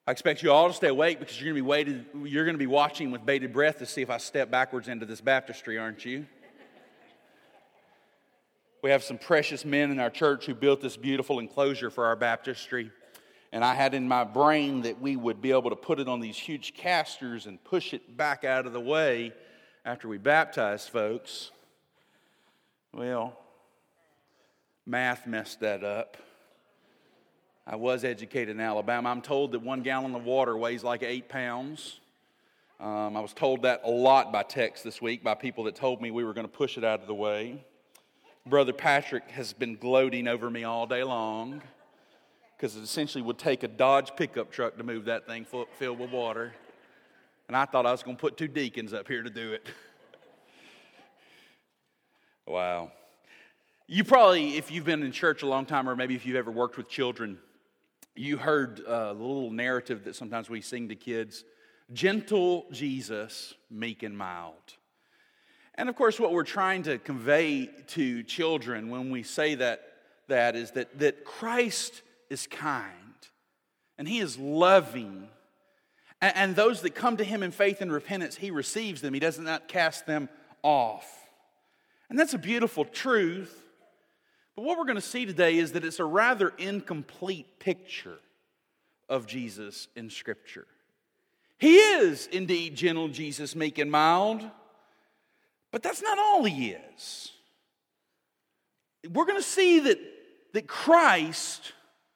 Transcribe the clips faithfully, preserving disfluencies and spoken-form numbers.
I expect you all to stay awake because you're going to be waited, you're going to be watching with bated breath to see if I step backwards into this baptistry, aren't you? We have some precious men in our church who built this beautiful enclosure for our baptistry. And I had in my brain that we would be able to put it on these huge casters and push it back out of the way after we baptized folks. Well, math messed that up. I was educated in Alabama. I'm told that one gallon of water weighs like eight pounds. Um, I was told that a lot by text this week by people that told me we were going to push it out of the way. Brother Patrick has been gloating over me all day long because it essentially would take a Dodge pickup truck to move that thing full, filled with water. And I thought I was going to put two deacons up here to do it. Wow. You probably, if you've been in church a long time, or maybe if you've ever worked with children, you heard uh, the little narrative that sometimes we sing to kids, gentle Jesus, meek and mild. And of course, what we're trying to convey to children when we say that, that is that, that Christ is kind, and He is loving, and, and those that come to Him in faith and repentance, He receives them. He does not cast them off. And that's a beautiful truth. But what we're going to see today is that it's a rather incomplete picture of Jesus in Scripture. He is indeed gentle Jesus, meek and mild, but that's not all He is. We're going to see that, that Christ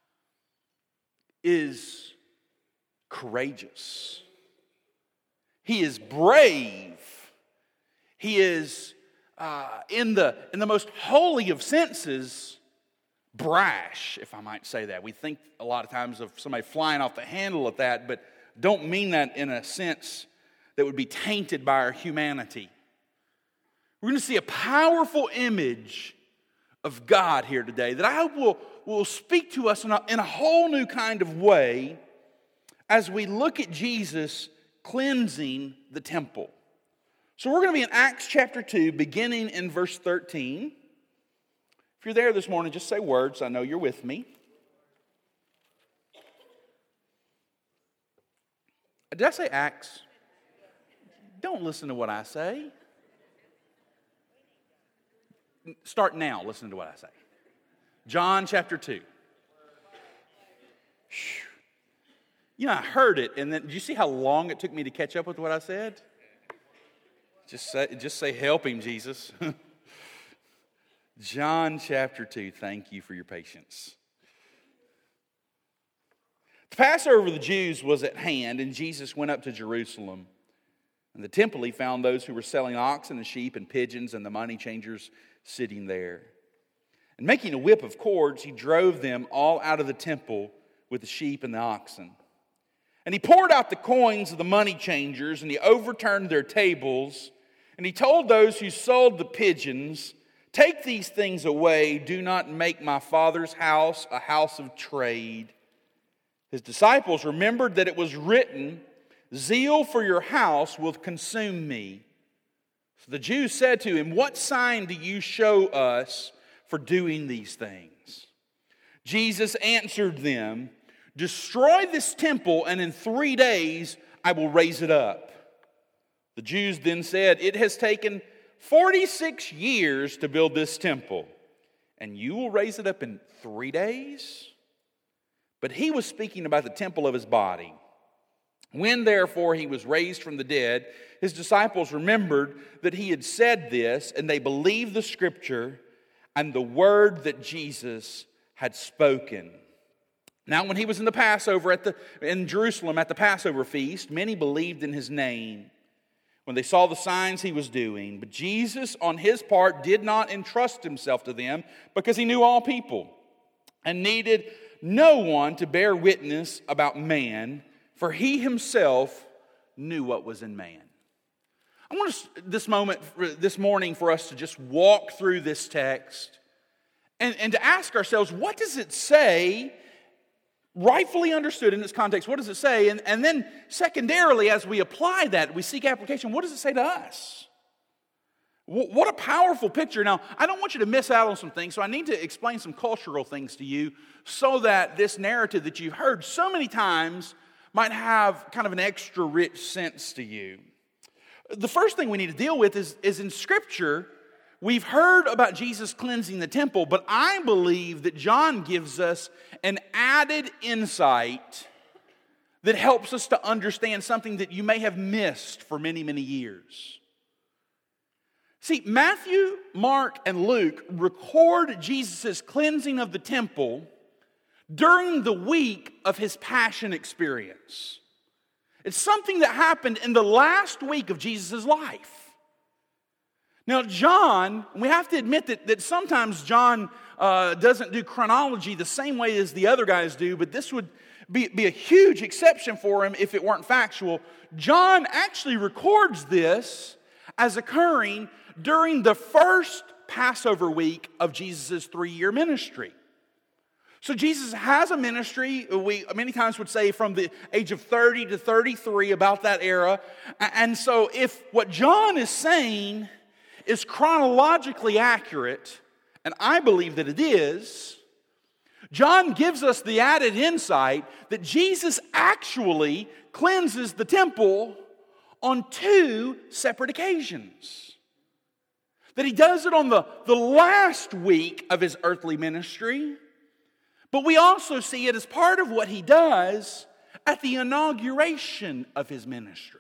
is courageous. He is brave. He is Uh, in the in the most holy of senses, brash, if I might say that. We think a lot of times of somebody flying off the handle at that, but don't mean that in a sense that would be tainted by our humanity. We're going to see a powerful image of God here today that I will, will speak to us in a, in a whole new kind of way as we look at Jesus cleansing the temple. So we're going to be in Acts chapter two, beginning in verse thirteen. If you're there this morning, just say words. I know you're with me. Did I say Acts? Don't listen to what I say. Start now. Listen to what I say. John chapter two. You know, I heard it, and then did you see how long it took me to catch up with what I said? Just say, just say, help him, Jesus. John chapter two, thank you for your patience. The Passover of the Jews was at hand, and Jesus went up to Jerusalem. In the temple, he found those who were selling oxen and sheep and pigeons and the money changers sitting there. And making a whip of cords, he drove them all out of the temple with the sheep and the oxen. And he poured out the coins of the money changers, and he overturned their tables. And he told those who sold the pigeons, "Take these things away. Do not make my Father's house a house of trade." His disciples remembered that it was written, "Zeal for your house will consume me." So the Jews said to him, "What sign do you show us for doing these things?" Jesus answered them, "Destroy this temple, and in three days I will raise it up." The Jews then said, "It has taken forty-six years to build this temple, and you will raise it up in three days?" But he was speaking about the temple of his body. When therefore he was raised from the dead, his disciples remembered that he had said this, and they believed the scripture and the word that Jesus had spoken. Now when he was in the Passover at the in Jerusalem at the Passover feast, many believed in his name when they saw the signs he was doing. But Jesus, on his part, did not entrust himself to them because he knew all people and needed no one to bear witness about man, for he himself knew what was in man. I want us, this moment, this morning, for us to just walk through this text and, and to ask ourselves, what does it say? Rightfully understood in its context, what does it say? And, and then secondarily, as we apply that, we seek application, what does it say to us? W- what a powerful picture. Now, I don't want you to miss out on some things, so I need to explain some cultural things to you so that this narrative that you've heard so many times might have kind of an extra rich sense to you. The first thing we need to deal with is, is in Scripture, we've heard about Jesus cleansing the temple, but I believe that John gives us an added insight that helps us to understand something that you may have missed for many, many years. See, Matthew, Mark, and Luke record Jesus' cleansing of the temple during the week of his passion experience. It's something that happened in the last week of Jesus' life. Now, John, we have to admit that, that sometimes John uh, doesn't do chronology the same way as the other guys do, but this would be, be a huge exception for him if it weren't factual. John actually records this as occurring during the first Passover week of Jesus' three-year ministry. So Jesus has a ministry, we many times would say from the age of thirty to thirty-three, about that era. And so if what John is saying is chronologically accurate, and I believe that it is, John gives us the added insight that Jesus actually cleanses the temple on two separate occasions. That he does it on the, the last week of his earthly ministry, but we also see it as part of what he does at the inauguration of his ministry.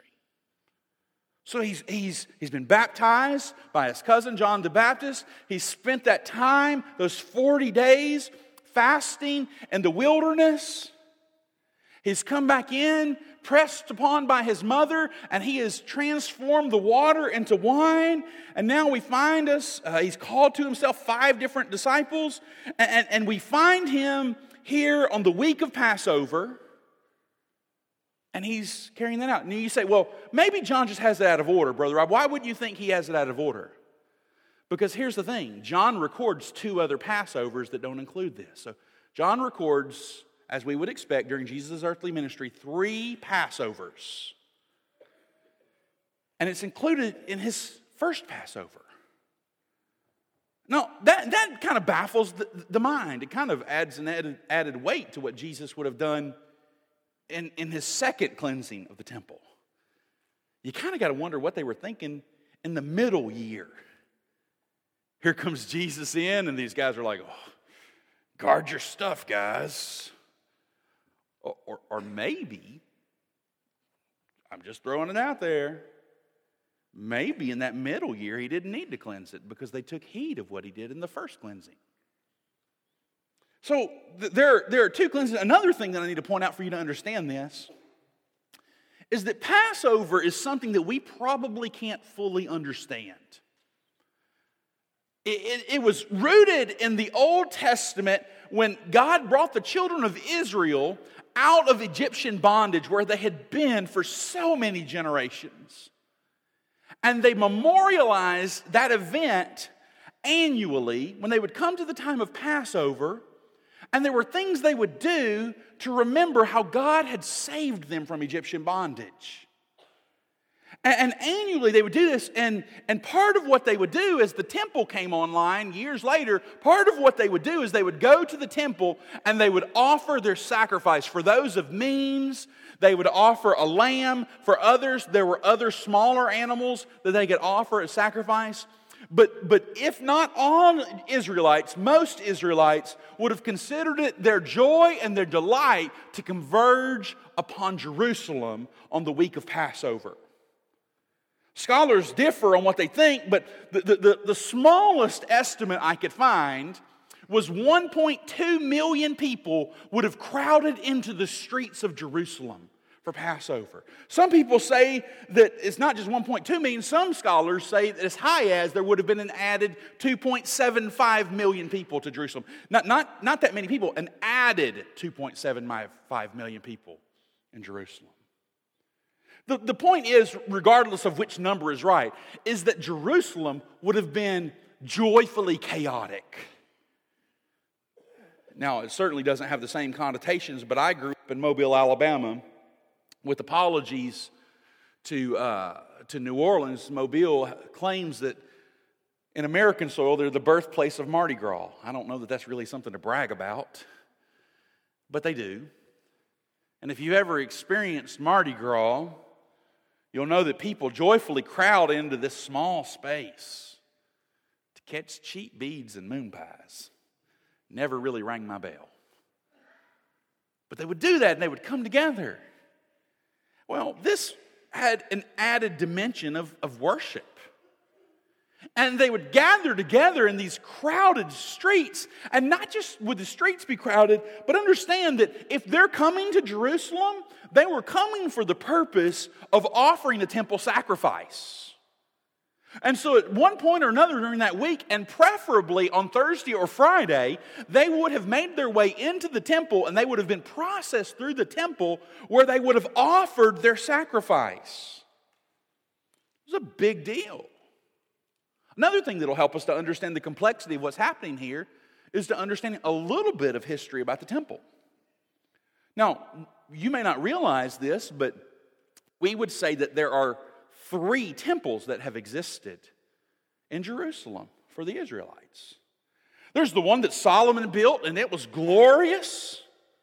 So he's, he's, he's been baptized by his cousin John the Baptist. He's spent that time, those forty days, fasting in the wilderness. He's come back in, pressed upon by his mother, and he has transformed the water into wine. And now we find us, uh, he's called to himself five different disciples, and, and, and we find him here on the week of Passover, and he's carrying that out. And you say, well, maybe John just has it out of order, Brother Rob. Why would you think he has it out of order? Because here's the thing. John records two other Passovers that don't include this. So John records, as we would expect during Jesus' earthly ministry, three Passovers. And it's included in his first Passover. Now, that, that kind of baffles the, the mind. It kind of adds an added, added weight to what Jesus would have done in, in his second cleansing of the temple. You kind of got to wonder what they were thinking in the middle year. Here comes Jesus in, and these guys are like, oh, guard your stuff, guys. Or, or, or maybe, I'm just throwing it out there, maybe in that middle year he didn't need to cleanse it because they took heed of what he did in the first cleansing. So th- there, there are two cleansings. Another thing that I need to point out for you to understand this is that Passover is something that we probably can't fully understand. It, it, it was rooted in the Old Testament when God brought the children of Israel out of Egyptian bondage where they had been for so many generations. And they memorialized that event annually when they would come to the time of Passover, and there were things they would do to remember how God had saved them from Egyptian bondage. And, and annually they would do this, and, and part of what they would do as the temple came online years later, part of what they would do is they would go to the temple and they would offer their sacrifice. For those of means, they would offer a lamb. For others, there were other smaller animals that they could offer as sacrifice. But, but if not all Israelites, most Israelites would have considered it their joy and their delight to converge upon Jerusalem on the week of Passover. Scholars differ on what they think, but the, the, the, the smallest estimate I could find was one point two million people would have crowded into the streets of Jerusalem for Passover. Some people say that it's not just one point two million. Some scholars say that as high as there would have been an added two point seven five million people to Jerusalem. Not, not, not that many people, an added two point seven five million people in Jerusalem. The, the point is, regardless of which number is right, is that Jerusalem would have been joyfully chaotic. Now, it certainly doesn't have the same connotations, but I grew up in Mobile, Alabama, with apologies to uh, to New Orleans. Mobile claims that in American soil, they're the birthplace of Mardi Gras. I don't know that that's really something to brag about, but they do. And if you've ever experienced Mardi Gras, you'll know that people joyfully crowd into this small space to catch cheap beads and moon pies. Never really rang my bell. But they would do that and they would come together. Well, this had an added dimension of, of worship. And they would gather together in these crowded streets. And not just would the streets be crowded, but understand that if they're coming to Jerusalem, they were coming for the purpose of offering a temple sacrifice. And so at one point or another during that week, and preferably on Thursday or Friday, they would have made their way into the temple and they would have been processed through the temple where they would have offered their sacrifice. It was a big deal. Another thing that will help us to understand the complexity of what's happening here is to understand a little bit of history about the temple. Now, you may not realize this, but we would say that there are three temples that have existed in Jerusalem for the Israelites. There's the one that Solomon built, and it was glorious.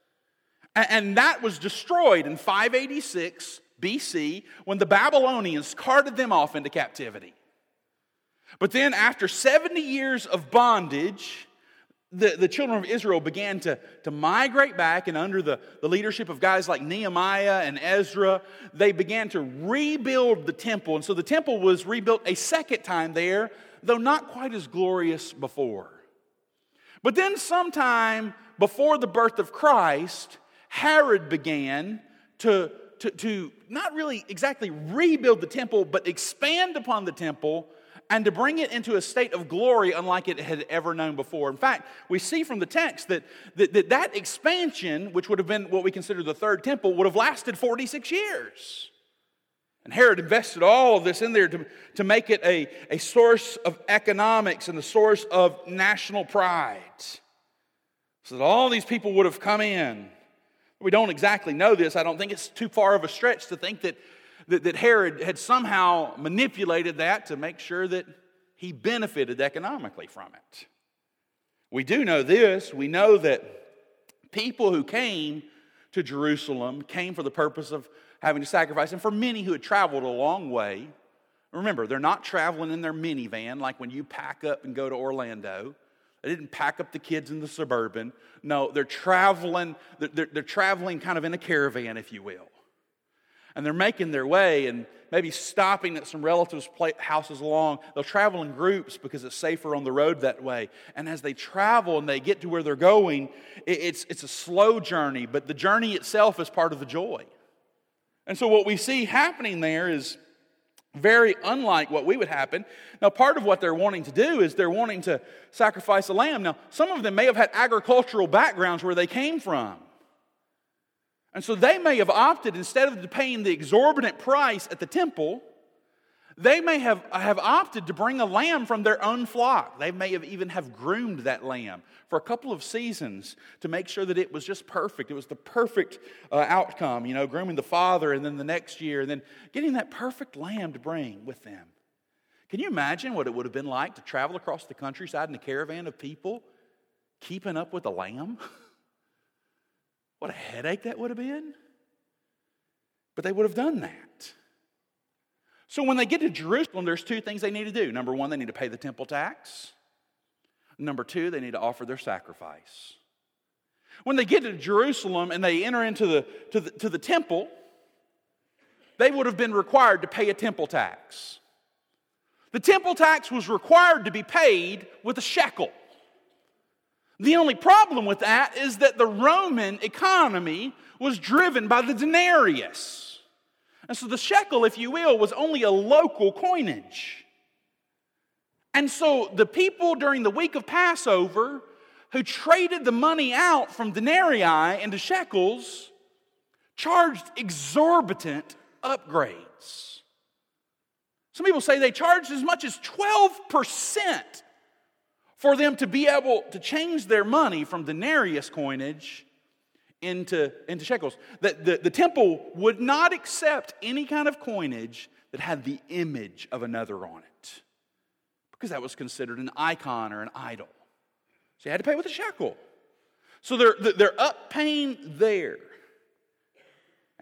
And that was destroyed in five eighty-six B C when the Babylonians carted them off into captivity. But then after seventy years of bondage, the, the children of Israel began to, to migrate back, and under the, the leadership of guys like Nehemiah and Ezra, they began to rebuild the temple. And so the temple was rebuilt a second time there, though not quite as glorious before. But then sometime before the birth of Christ, Herod began to, to, to not really exactly rebuild the temple, but expand upon the temple and to bring it into a state of glory unlike it had ever known before. In fact, we see from the text that that, that that expansion, which would have been what we consider the third temple, would have lasted forty-six years. And Herod invested all of this in there to, to make it a, a source of economics and a source of national pride. So that all these people would have come in. We don't exactly know this. I don't think it's too far of a stretch to think that That, that Herod had somehow manipulated that to make sure that he benefited economically from it. We do know this. We know that people who came to Jerusalem came for the purpose of having to sacrifice. And for many who had traveled a long way, remember, they're not traveling in their minivan like when you pack up and go to Orlando. They didn't pack up the kids in the Suburban. No, they're traveling, they're, they're traveling kind of in a caravan, if you will. And they're making their way and maybe stopping at some relatives' houses along. They'll travel in groups because it's safer on the road that way. And as they travel and they get to where they're going, it's, it's a slow journey, but the journey itself is part of the joy. And so what we see happening there is very unlike what we would happen. Now, part of what they're wanting to do is they're wanting to sacrifice a lamb. Now, some of them may have had agricultural backgrounds where they came from. And so they may have opted, instead of paying the exorbitant price at the temple, they may have, have opted to bring a lamb from their own flock. They may have even have groomed that lamb for a couple of seasons to make sure that it was just perfect. It was the perfect uh, outcome, you know, grooming the father and then the next year and then getting that perfect lamb to bring with them. Can you imagine what it would have been like to travel across the countryside in a caravan of people keeping up with a lamb? What a headache that would have been. But they would have done that. So when they get to Jerusalem, there's two things they need to do. Number one, they need to pay the temple tax. Number two, they need to offer their sacrifice. When they get to Jerusalem and they enter into the, to the, to the temple, they would have been required to pay a temple tax. The temple tax was required to be paid with a shekel. The only problem with that is that the Roman economy was driven by the denarius. And so the shekel, if you will, was only a local coinage. And so the people during the week of Passover who traded the money out from denarii into shekels charged exorbitant upgrades. Some people say they charged as much as twelve percent for them to be able to change their money from denarius coinage into, into shekels. The, the, the temple would not accept any kind of coinage that had the image of another on it, because that was considered an icon or an idol. So you had to pay with a shekel. So they're, they're up paying there.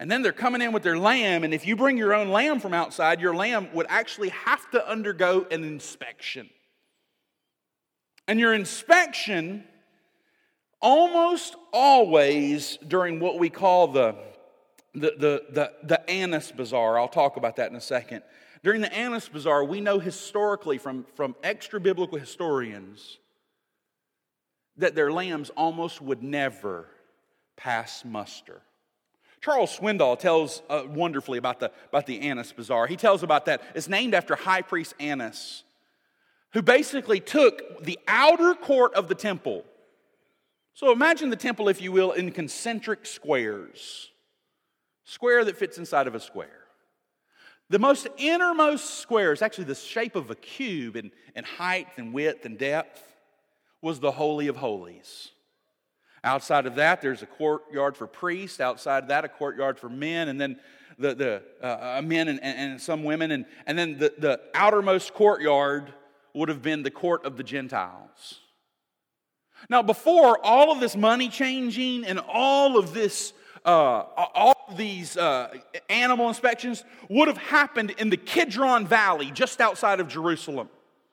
And then they're coming in with their lamb, and if you bring your own lamb from outside, your lamb would actually have to undergo an inspection. And your inspection, almost always during what we call the, the, the, the, the Annas Bazaar, I'll talk about that in a second. During the Annas Bazaar, we know historically from, from extra-biblical historians that their lambs almost would never pass muster. Charles Swindoll tells uh, wonderfully about the, about the Annas Bazaar. He tells about that. It's named after High Priest Annas, who basically took the outer court of the temple. So imagine the temple, if you will, in concentric squares. Square that fits inside of a square. The most innermost square is actually the shape of a cube in, in height and width and depth, was the Holy of Holies. Outside of that, there's a courtyard for priests. Outside of that, a courtyard for men, and then the, the uh, men and, and, and some women. And, and then the, the outermost courtyard would have been the court of the Gentiles. Now, before all of this money changing and all of this, uh, all of these uh, animal inspections would have happened in the Kidron Valley just outside of Jerusalem.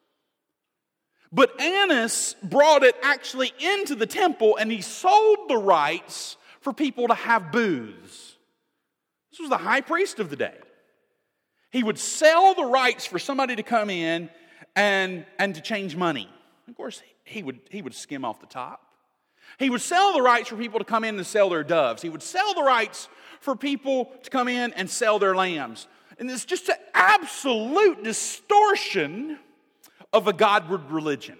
But Annas brought it actually into the temple, and he sold the rights for people to have booths. This was the high priest of the day. He would sell the rights for somebody to come in and, and to change money. Of course, he would, he would skim off the top. He would sell the rights for people to come in and sell their doves. He would sell the rights for people to come in and sell their lambs. And it's just an absolute distortion of a Godward religion.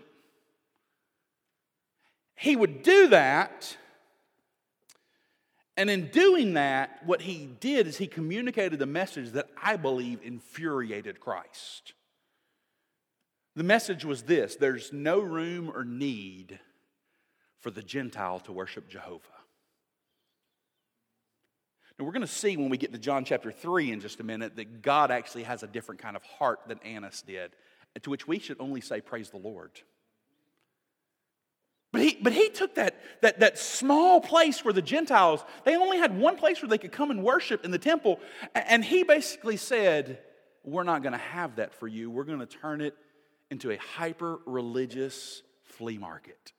He would do that, and in doing that, what he did is he communicated a message that I believe infuriated Christ. The message was this: there's no room or need for the Gentile to worship Jehovah. Now we're going to see when we get to John chapter three in just a minute that God actually has a different kind of heart than Annas did, to which we should only say, praise the Lord. But he, but he took that, that, that small place where the Gentiles, they only had one place where they could come and worship in the temple, and he basically said, we're not going to have that for you. We're going to turn it into a hyper-religious flea market.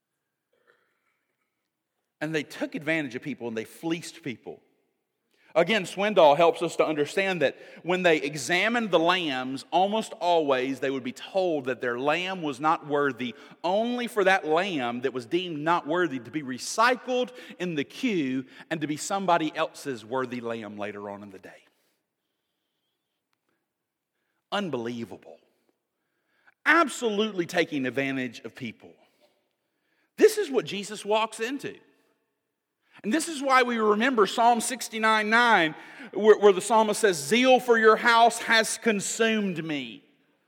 And they took advantage of people and they fleeced people. Again, Swindoll helps us to understand that when they examined the lambs, almost always they would be told that their lamb was not worthy, only for that lamb that was deemed not worthy to be recycled in the queue and to be somebody else's worthy lamb later on in the day. Unbelievable. Absolutely taking advantage of people. This is what Jesus walks into. And this is why we remember Psalm sixty-nine nine, where, where the psalmist says, zeal for your house has consumed me.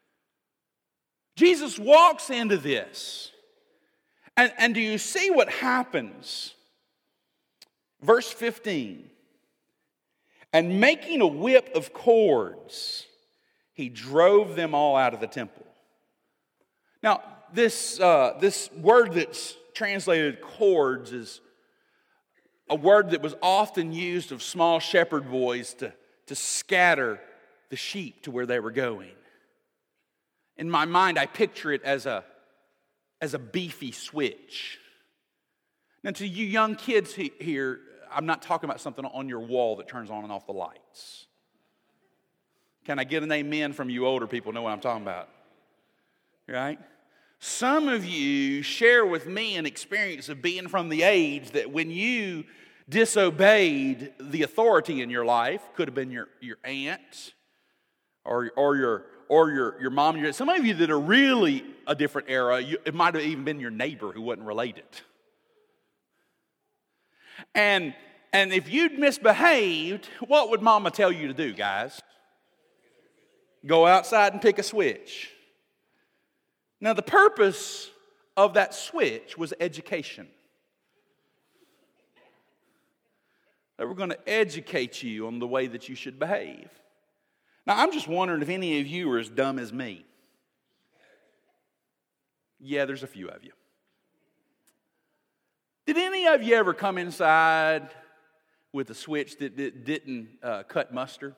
Jesus walks into this. And, and do you see what happens? Verse fifteen. And making a whip of cords, he drove them all out of the temple. Now, this, uh, this word that's translated cords is a word that was often used of small shepherd boys to, to scatter the sheep to where they were going. In my mind, I picture it as a, as a beefy switch. Now, to you young kids here, I'm not talking about something on your wall that turns on and off the lights. Can I get an amen from you older people? Know what I'm talking about? Right? Some of you share with me an experience of being from the age that when you disobeyed the authority in your life, could have been your, your aunt or, or your or your, your mom. Your, some of you that are really a different era, you, it might have even been your neighbor who wasn't related. And, and if you'd misbehaved, what would mama tell you to do, guys? Go outside and pick a switch. Now, the purpose of that switch was education. They were going to educate you on the way that you should behave. Now, I'm just wondering if any of you are as dumb as me. Yeah, there's a few of you. Did any of you ever come inside with a switch that, that didn't uh, cut mustard?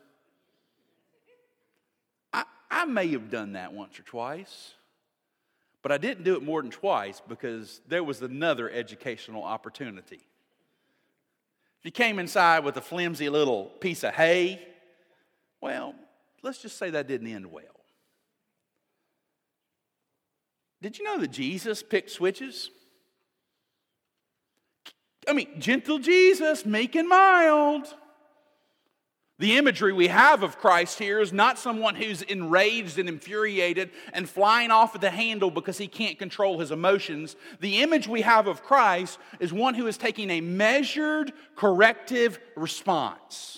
I, I may have done that once or twice, but I didn't do it more than twice because there was another educational opportunity. If you came inside with a flimsy little piece of hay, well, let's just say that didn't end well. Did you know that Jesus picked switches? I mean, gentle Jesus, meek and mild. The imagery we have of Christ here is not someone who's enraged and infuriated and flying off at the handle because he can't control his emotions. The image we have of Christ is one who is taking a measured, corrective response.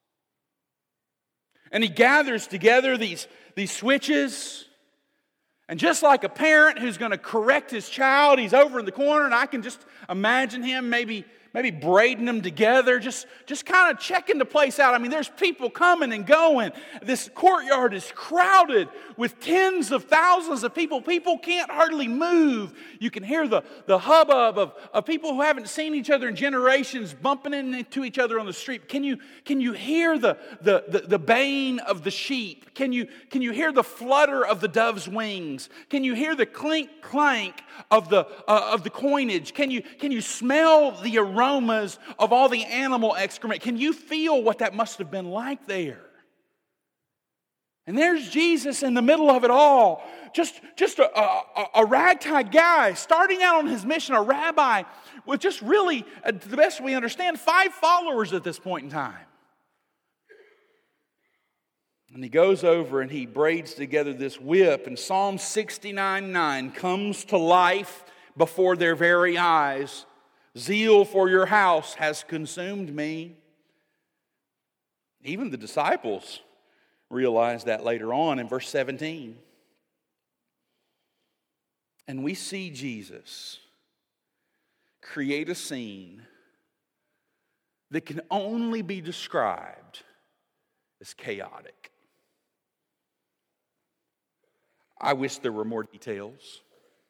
And he gathers together these, these switches. And just like a parent who's going to correct his child, he's over in the corner, and I can just imagine him maybe, maybe braiding them together, just, just kind of checking the place out. I mean, there's people coming and going. This courtyard is crowded with tens of thousands of people. People can't hardly move. You can hear the, the hubbub of, of people who haven't seen each other in generations bumping into each other on the street. Can you, can you hear the, the, the, the baying of the sheep? Can you, can you hear the flutter of the dove's wings? Can you hear the clink clank of the uh, of the coinage? Can you can you smell the aromas of all the animal excrement? Can you feel what that must have been like there? And there's Jesus in the middle of it all, just just a, a, a ragtag guy starting out on his mission, a rabbi with just really, uh, to the best we understand, five followers at this point in time. And he goes over and he braids together this whip. And Psalm sixty-nine nine comes to life before their very eyes. Zeal for your house has consumed me. Even the disciples realized that later on in verse seventeen. And we see Jesus create a scene that can only be described as chaotic. I wish there were more details.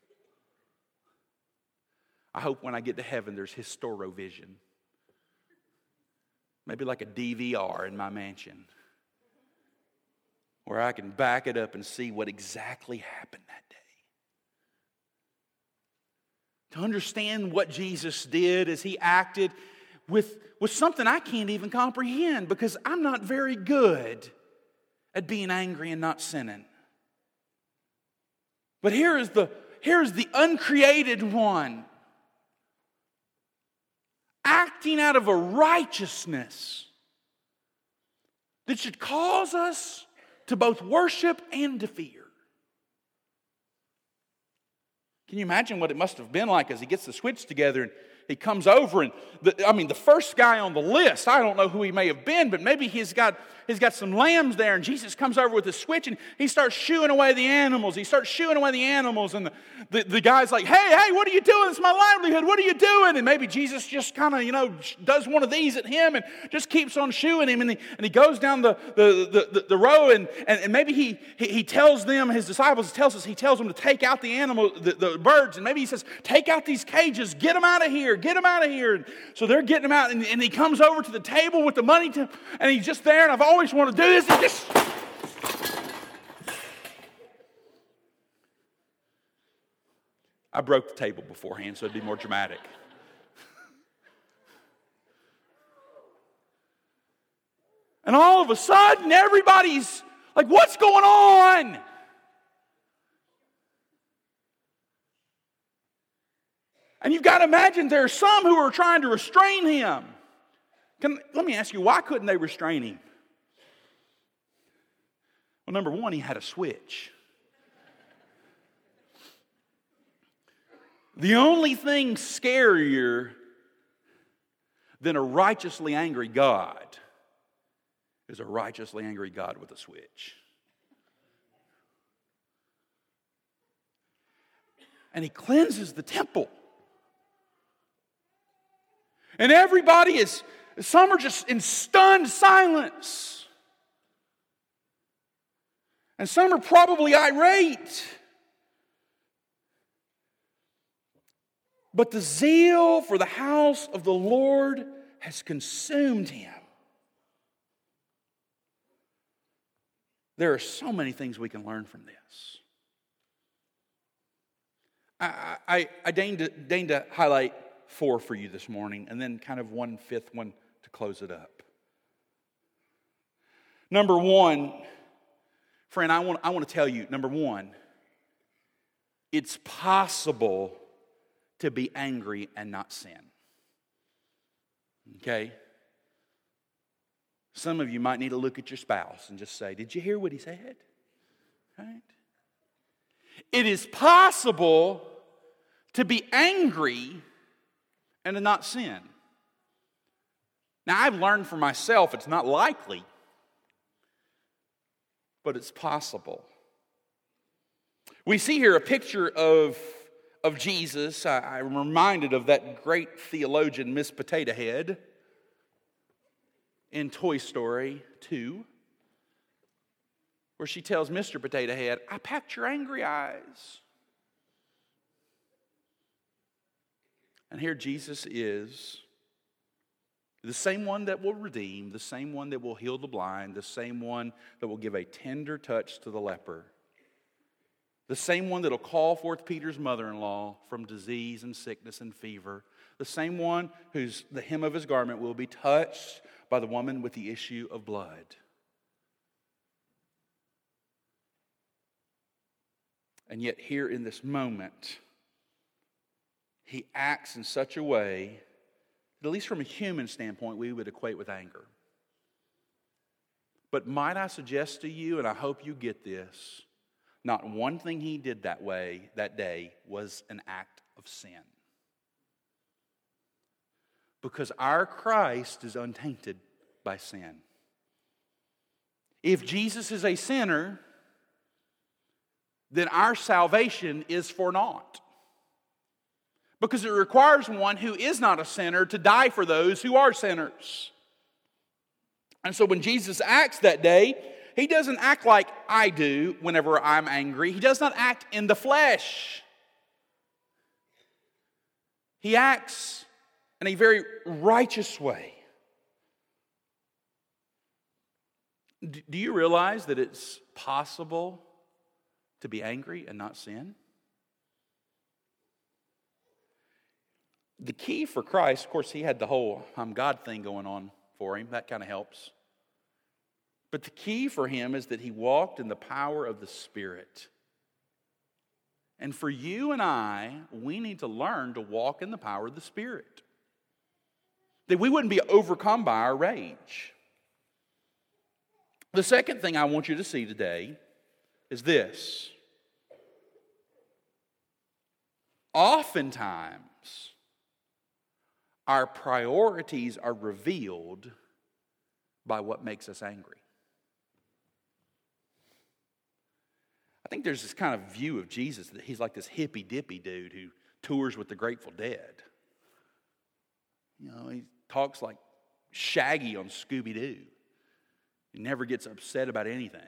I hope when I get to heaven there's Historiovision. Maybe like a D V R in my mansion, where I can back it up and see what exactly happened that day. To understand what Jesus did as he acted with, with something I can't even comprehend, because I'm not very good at being angry and not sinning. But here is the, here is the uncreated one, acting out of a righteousness that should cause us to both worship and to fear. Can you imagine what it must have been like as he gets the switch together and he comes over and, the, I mean, the first guy on the list, I don't know who he may have been, but maybe he's got he's got some lambs there, and Jesus comes over with a switch and he starts shooing away the animals. He starts shooing away the animals, and the, the, the guy's like, hey, hey, what are you doing? It's my livelihood. What are you doing? And maybe Jesus just kind of, you know, does one of these at him and just keeps on shooing him, and he, and he goes down the, the, the, the row, and, and, and maybe he, he, he tells them, his disciples tells us, he tells them to take out the animal, the, the birds, and maybe he says, take out these cages, get them out of here, get them out of here. And so they're getting them out, and, and he comes over to the table with the money, to, and he's just there, and I've always wanted to do this. He just... I broke the table beforehand, so it'd be more dramatic. And all of a sudden, everybody's like, what's going on? And you've got to imagine there are some who are trying to restrain him. Can, let me ask you, why couldn't they restrain him? Well, number one, he had a switch. The only thing scarier than a righteously angry God is a righteously angry God with a switch. And he cleanses the temple. And everybody is, some are just in stunned silence. And some are probably irate. But the zeal for the house of the Lord has consumed him. There are so many things we can learn from this. I, I, I deigned, to, deigned to highlight four for you this morning, and then kind of one fifth one to close it up. Number one, friend, I want, I want to tell you, number one, it's possible to be angry and not sin. Okay? Some of you might need to look at your spouse and just say, did you hear what he said? Right? It is possible to be angry and to not sin. Now, I've learned for myself it's not likely, but it's possible. We see here a picture of, of Jesus. I, I'm reminded of that great theologian, Miss Potato Head, in Toy Story two, where she tells Mister Potato Head, I packed your angry eyes. And here Jesus is, the same one that will redeem, the same one that will heal the blind, the same one that will give a tender touch to the leper, the same one that will call forth Peter's mother-in-law from disease and sickness and fever, the same one whose the hem of his garment will be touched by the woman with the issue of blood. And yet here in this moment, he acts in such a way that, at least from a human standpoint, we would equate with anger. But might I suggest to you, and I hope you get this, not one thing he did that way, that day, was an act of sin. Because our Christ is untainted by sin. If Jesus is a sinner, then our salvation is for naught. Because it requires one who is not a sinner to die for those who are sinners. And so when Jesus acts that day, he doesn't act like I do whenever I'm angry. He does not act in the flesh. He acts in a very righteous way. Do you realize that it's possible to be angry and not sin? The key for Christ, of course, he had the whole I'm God thing going on for him. That kind of helps. But the key for him is that he walked in the power of the Spirit. And for you and I, we need to learn to walk in the power of the Spirit. That we wouldn't be overcome by our rage. The second thing I want you to see today is this. Oftentimes, our priorities are revealed by what makes us angry. I think there's this kind of view of Jesus that he's like this hippy-dippy dude who tours with the Grateful Dead. You know, he talks like Shaggy on Scooby-Doo. He never gets upset about anything.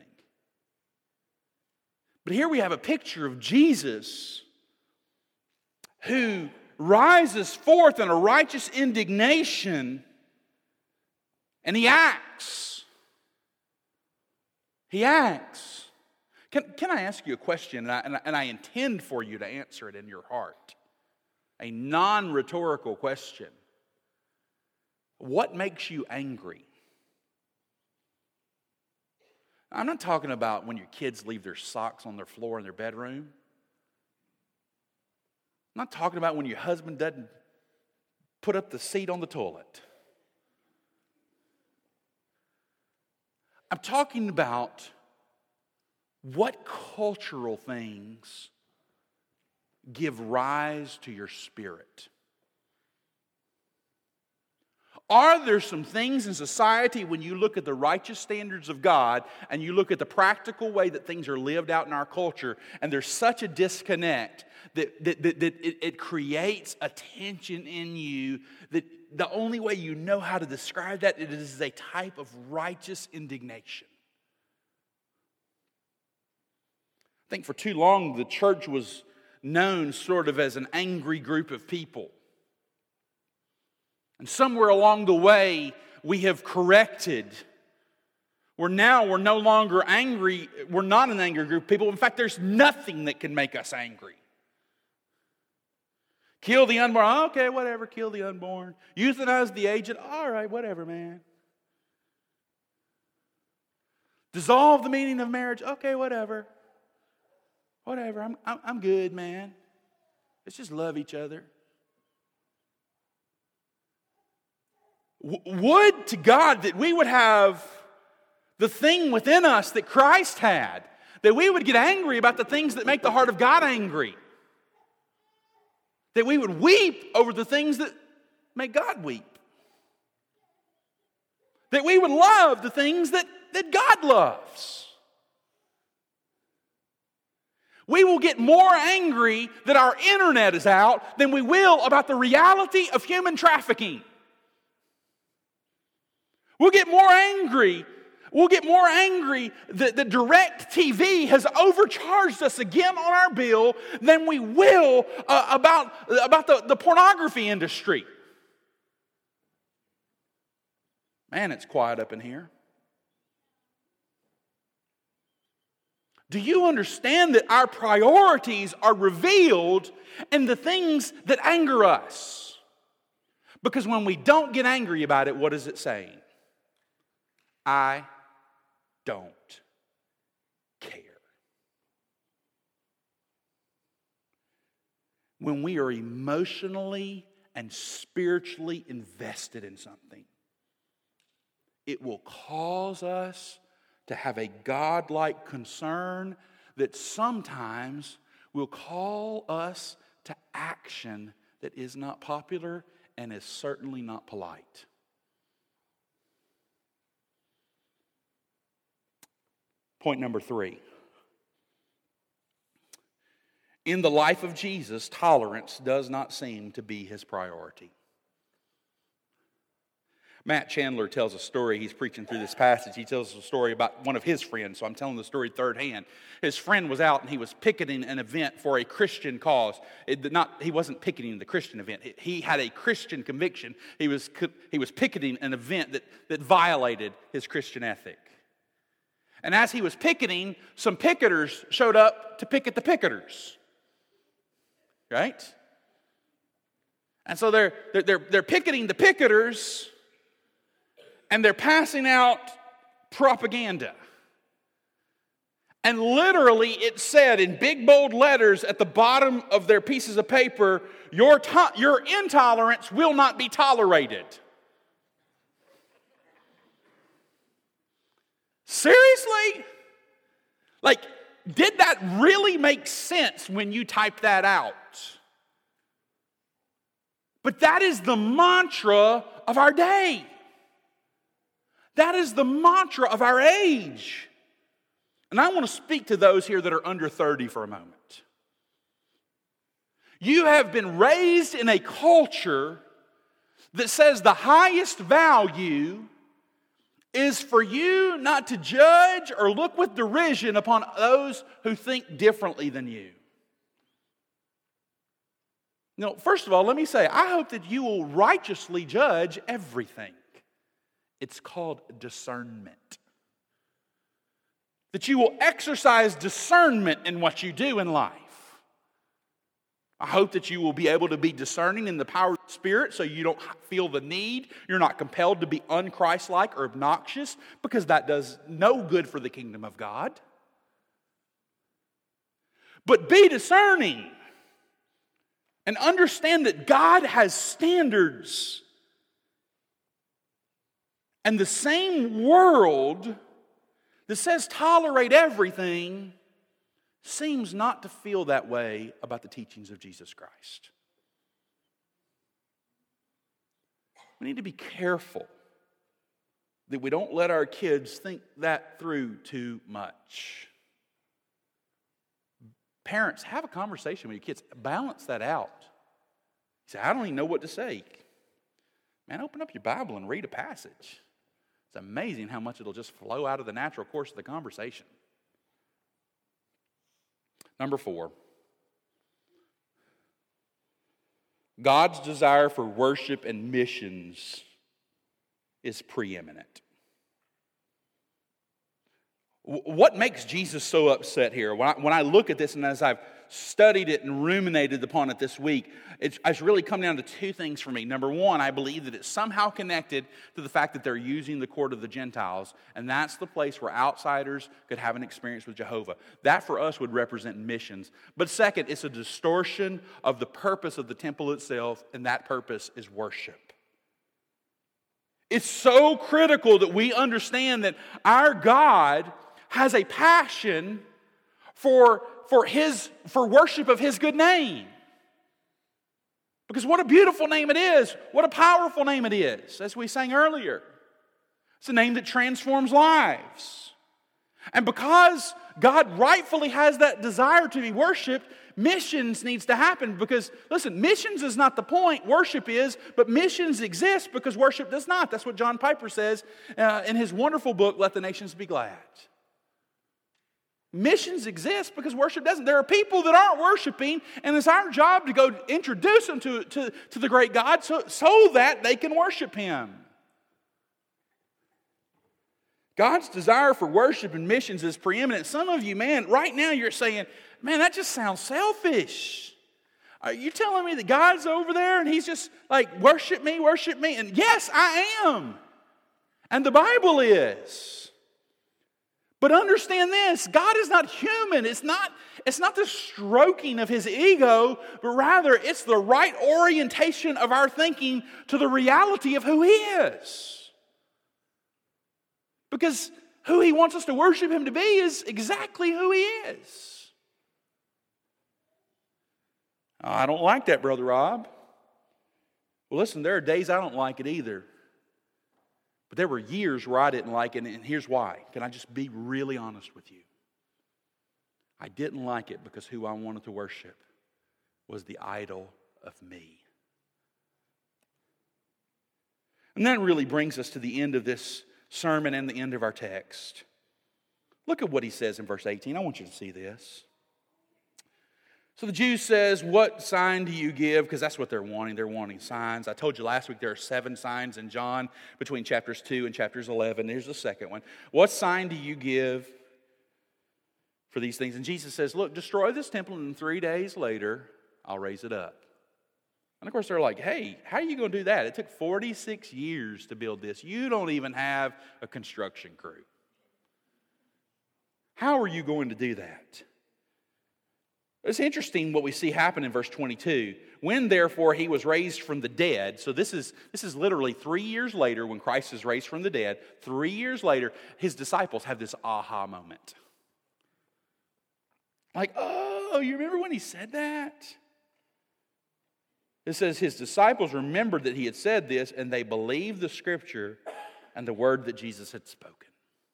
But here we have a picture of Jesus who rises forth in a righteous indignation, and he acts. He acts. Can, can I ask you a question, and I, and, I, and I intend for you to answer it in your heart? A non-rhetorical question. What makes you angry? I'm not talking about when your kids leave their socks on their floor in their bedroom. I'm not talking about when your husband doesn't put up the seat on the toilet. I'm talking about what cultural things give rise to your spirit. Are there some things in society when you look at the righteous standards of God and you look at the practical way that things are lived out in our culture, and there's such a disconnect that, that, that, that it, it creates a tension in you that the only way you know how to describe that it is a type of righteous indignation? I think for too long the church was known sort of as an angry group of people. And somewhere along the way, we have corrected. We're now, we're no longer angry. We're not an angry group of people. In fact, there's nothing that can make us angry. Kill the unborn. Oh, okay, whatever. Kill the unborn. Euthanize the aged. All right, whatever, man. Dissolve the meaning of marriage. Okay, whatever. Whatever. I'm, I'm, I'm good, man. Let's just love each other. Would to God that we would have the thing within us that Christ had, that we would get angry about the things that make the heart of God angry, that we would weep over the things that make God weep, that we would love the things that, that God loves. We will get more angry that our internet is out than we will about the reality of human trafficking. We'll get more angry. We'll get more angry that the DirecTV has overcharged us again on our bill than we will uh, about, about the, the pornography industry. Man, it's quiet up in here. Do you understand that our priorities are revealed in the things that anger us? Because when we don't get angry about it, what is it saying? I don't care. When we are emotionally and spiritually invested in something, it will cause us to have a God-like concern that sometimes will call us to action that is not popular and is certainly not polite. Point number three. In the life of Jesus, tolerance does not seem to be his priority. Matt Chandler tells a story. He's preaching through this passage. He tells a story about one of his friends, so I'm telling the story third hand. His friend was out and he was picketing an event for a Christian cause. It did not, he wasn't picketing the Christian event. He had a Christian conviction. He was, he was picketing an event that, that violated his Christian ethic. And as he was picketing, some picketers showed up to picket the picketers. Right? And so they're, they're, they're, they're picketing the picketers, and they're passing out propaganda. And literally it said in big bold letters at the bottom of their pieces of paper, your, to- your intolerance will not be tolerated. Seriously? Like, did that really make sense when you typed that out? But that is the mantra of our day. That is the mantra of our age. And I want to speak to those here that are under thirty for a moment. You have been raised in a culture that says the highest value is for you not to judge or look with derision upon those who think differently than you. Now, first of all, let me say, I hope that you will righteously judge everything. It's called discernment. That you will exercise discernment in what you do in life. I hope that you will be able to be discerning in the power of the Spirit so you don't feel the need. You're not compelled to be un-Christ-like or obnoxious, because that does no good for the kingdom of God. But be discerning and understand that God has standards. And the same world that says tolerate everything seems not to feel that way about the teachings of Jesus Christ. We need to be careful that we don't let our kids think that through too much. Parents, have a conversation with your kids. Balance that out. You say, I don't even know what to say. Man, open up your Bible and read a passage. It's amazing how much it'll just flow out of the natural course of the conversation. Number four. God's desire for worship and missions is preeminent. What makes Jesus so upset here? When I, when I look at this, and as I've studied it and ruminated upon it this week, it's, it's really come down to two things for me. Number one, I believe that it's somehow connected to the fact that they're using the court of the Gentiles, and that's the place where outsiders could have an experience with Jehovah. That for us would represent missions. But second, it's a distortion of the purpose of the temple itself, and that purpose is worship. It's so critical that we understand that our God has a passion for, for, his, for worship of His good name. Because what a beautiful name it is. What a powerful name it is, as we sang earlier. It's a name that transforms lives. And because God rightfully has that desire to be worshiped, missions needs to happen. Because, listen, missions is not the point, worship is, but missions exist because worship does not. That's what John Piper says uh, in his wonderful book, Let the Nations Be Glad. Missions exist because worship doesn't. There are people that aren't worshiping, and it's our job to go introduce them to, to, to the great God so, so that they can worship Him. God's desire for worship and missions is preeminent. Some of you, man, right now you're saying, man, that just sounds selfish. Are you telling me that God's over there and He's just like, worship me, worship me? And yes, I am. And the Bible is. But understand this, God is not human. It's not, it's not the stroking of His ego, but rather it's the right orientation of our thinking to the reality of who He is. Because who He wants us to worship Him to be is exactly who He is. Oh, I don't like that, Brother Rob. Well, listen, there are days I don't like it either. But there were years where I didn't like it, and here's why. Can I just be really honest with you? I didn't like it because who I wanted to worship was the idol of me. And that really brings us to the end of this sermon and the end of our text. Look at what he says in verse eighteen. I want you to see this. So the Jews says, what sign do you give? Because that's what they're wanting. They're wanting signs. I told you last week there are seven signs in John between chapters two and chapters eleven. Here's the second one. What sign do you give for these things? And Jesus says, look, destroy this temple, and three days later, I'll raise it up. And of course, they're like, hey, how are you going to do that? It took forty-six years to build this. You don't even have a construction crew. How are you going to do that? It's interesting what we see happen in verse twenty-two. When therefore He was raised from the dead, so this is, this is literally three years later when Christ is raised from the dead, three years later, His disciples have this aha moment. Like, oh, you remember when He said that? It says His disciples remembered that He had said this, and they believed the Scripture and the word that Jesus had spoken.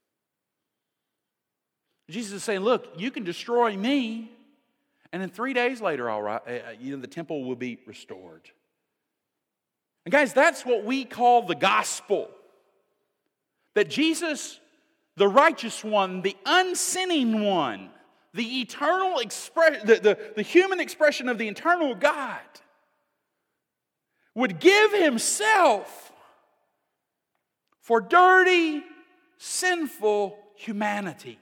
Jesus is saying, look, you can destroy me, and then three days later, all right, uh, you know, the temple will be restored. And guys, that's what we call the gospel. That Jesus, the righteous one, the unsinning one, the eternal expression, the, the, the human expression of the eternal God, would give Himself for dirty, sinful humanity.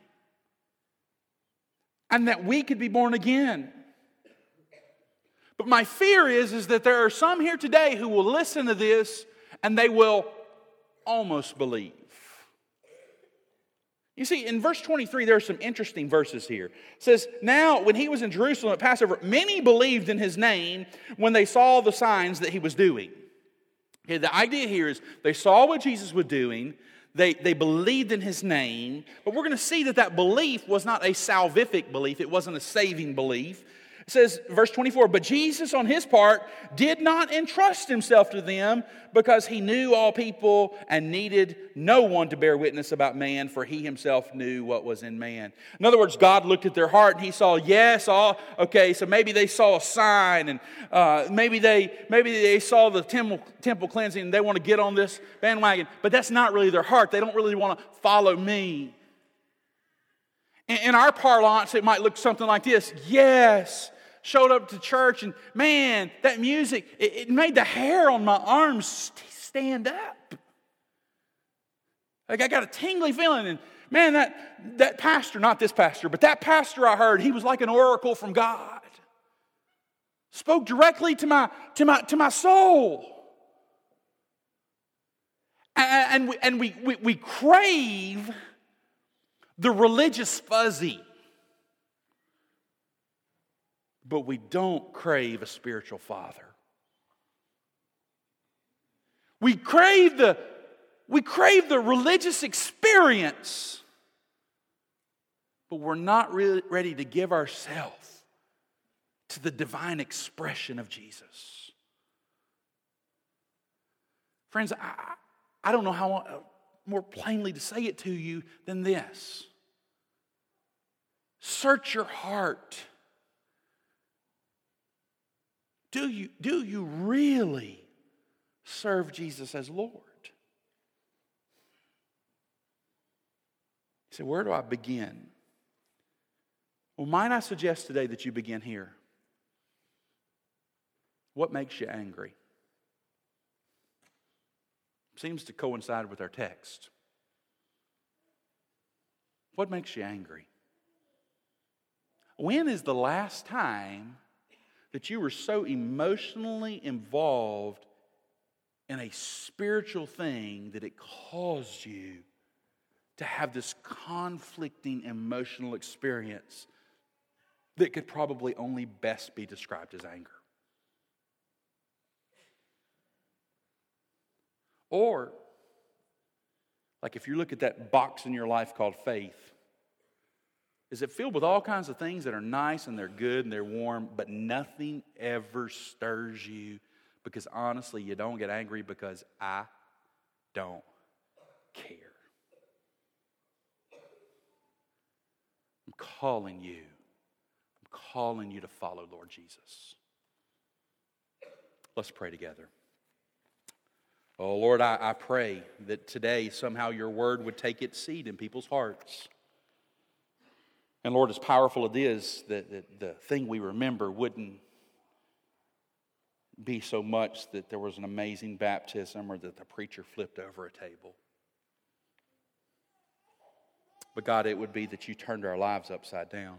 And that we could be born again. But my fear is, is that there are some here today who will listen to this and they will almost believe. You see, in verse twenty-three, there are some interesting verses here. It says, now when He was in Jerusalem at Passover, many believed in His name when they saw the signs that He was doing. Okay, the idea here is they saw what Jesus was doing. They, they believed in His name, but we're going to see that that belief was not a salvific belief. It wasn't a saving belief. It says, verse twenty-four, but Jesus on His part did not entrust Himself to them because He knew all people and needed no one to bear witness about man, for He Himself knew what was in man. In other words, God looked at their heart and He saw, yes, all, okay, so maybe they saw a sign and uh, maybe they maybe they saw the temple, temple cleansing and they want to get on this bandwagon, but that's not really their heart. They don't really want to follow me. In, in our parlance, it might look something like this. Yes, showed up to church, and man, that music, it, it made the hair on my arms st- stand up. Like I got a tingly feeling, and man, that, that pastor, not this pastor, but that pastor I heard, he was like an oracle from God. Spoke directly to my, to my, to my soul. And, and, we, and we, we, we crave the religious fuzzy. But we don't crave a spiritual father. We crave the, we crave the religious experience, but we're not really ready to give ourselves to the divine expression of Jesus. Friends, I, I don't know how more plainly to say it to you than this. Search your heart. Do you, do you really serve Jesus as Lord? You say, where do I begin? Well, might I suggest today that you begin here? What makes you angry? Seems to coincide with our text. What makes you angry? When is the last time that you were so emotionally involved in a spiritual thing that it caused you to have this conflicting emotional experience that could probably only best be described as anger? Or, like if you look at that box in your life called faith, is it filled with all kinds of things that are nice and they're good and they're warm, but nothing ever stirs you? Because honestly, you don't get angry because I don't care. I'm calling you. I'm calling you to follow Lord Jesus. Let's pray together. Oh, Lord, I, I pray that today somehow your word would take its seat in people's hearts. And Lord, as powerful it is, that, that the thing we remember wouldn't be so much that there was an amazing baptism or that the preacher flipped over a table. But God, it would be that you turned our lives upside down.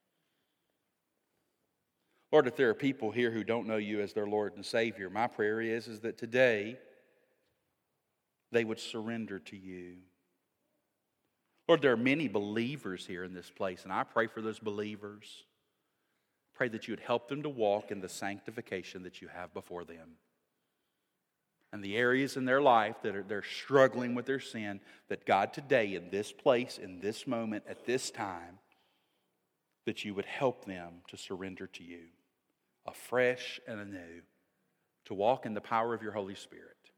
Lord, if there are people here who don't know you as their Lord and Savior, my prayer is, is that today they would surrender to you. Lord, there are many believers here in this place, and I pray for those believers. Pray that you would help them to walk in the sanctification that you have before them. And the areas in their life that are, they're struggling with their sin, that God today, in this place, in this moment, at this time, that you would help them to surrender to you afresh and anew, to walk in the power of your Holy Spirit.